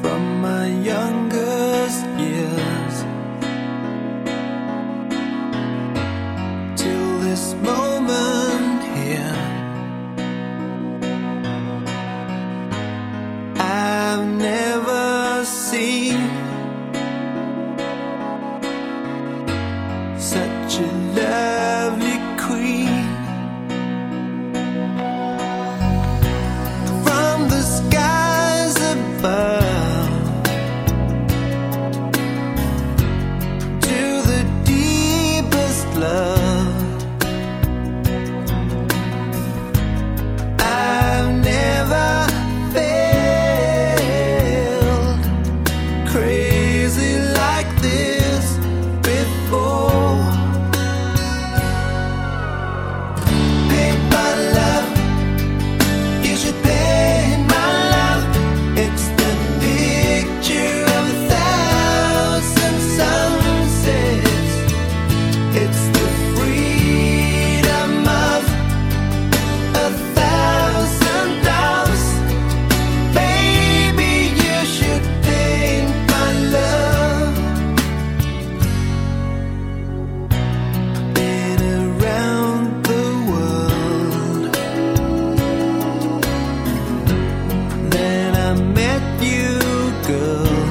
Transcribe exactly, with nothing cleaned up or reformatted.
from my youngest years till this moment here. I've never seen such a lovely queen. From the skies above to the deepest love, I've never felt crazy like this before. Paint my love, you should paint my love. It's the picture of a thousand sunsets. It's the freedom of a thousand dollars. Baby, you should paint my love. Been around the world, then I met you, girl.